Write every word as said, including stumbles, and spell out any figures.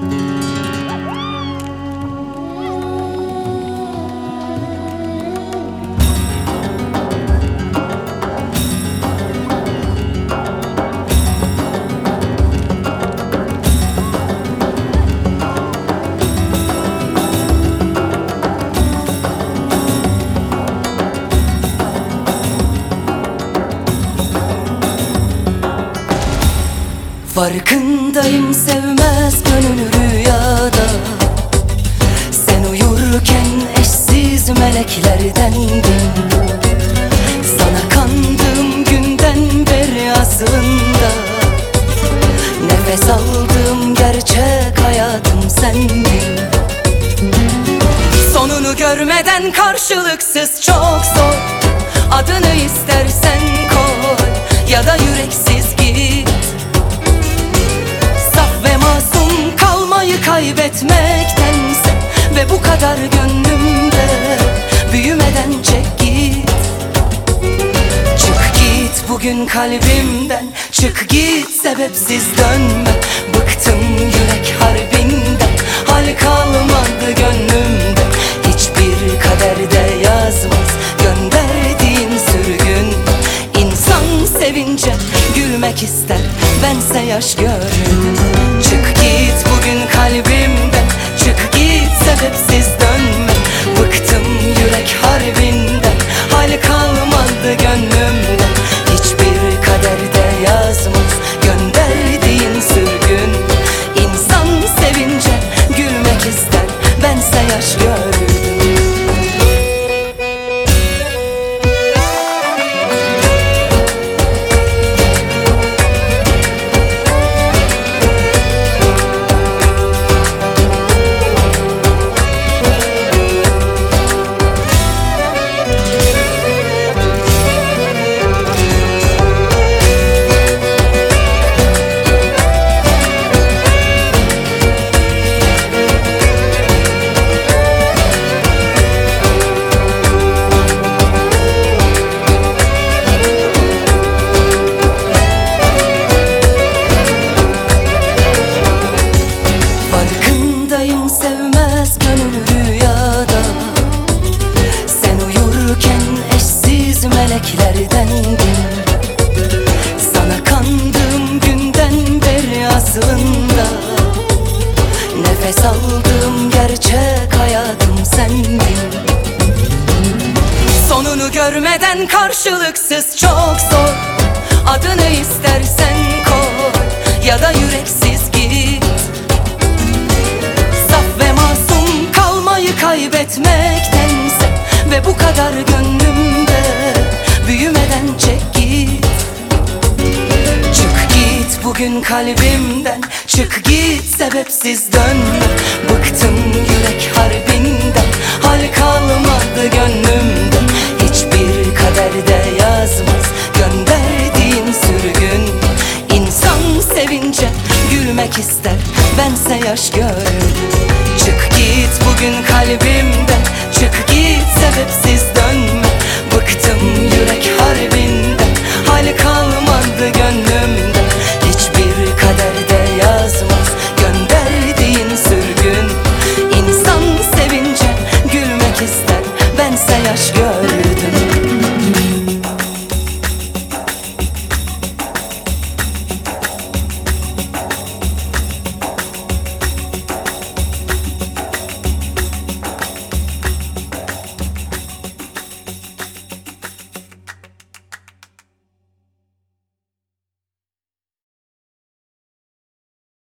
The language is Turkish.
Farkındayım sevmez gönül rüyada. Sen uyurken eşsiz meleklerdendin. Sana kandığım günden beri aslında nefes aldığım gerçek hayatım sendin. Sonunu görmeden karşılıksız çok zor. Adını istersen koy ya da yüreksiz git. Kaybetmektense ve bu kadar gönlümde büyümeden çek git. Çık git bugün kalbimden, çık git sebepsiz dönme. Bıktım yürek harbinden, hal kalmadı gönlümde. Hiçbir kaderde yazmaz gönderdiğin sürgün. İnsan sevince gülmek ister, bense yaş gördüm. Çık git bugün kalbimden, çık git sebepsiz dönme. Bıktım yürek harbinden, hal kalmadı gönlümde. Hiçbir kaderde yazmaz gönderdiğin sürgün. İnsan sevince gülmek ister, bense yaş gördüm. Sevmez gönül rüyada. Sen uyurken eşsiz meleklerdendin. Sana kandığım günden beri aslında nefes aldığım gerçek hayatım sendin. Sonunu görmeden karşılıksız çok zor. Adını istersen koy ya da yüreksiz git. Kaybetmektense ve bu kadar gönlümde büyümeden çek git. Çık git bugün kalbimden, çık git sebepsiz dönme. Bıktım yürek harbinden, hal kalmadı gönlümde. Hiçbir kaderde yazmaz gönderdiğin sürgün. İnsan sevince gülmek ister, bense yaş gördüm. Çık git bugün kalbimden, çık git sebepsiz dönme. Bıktım yürek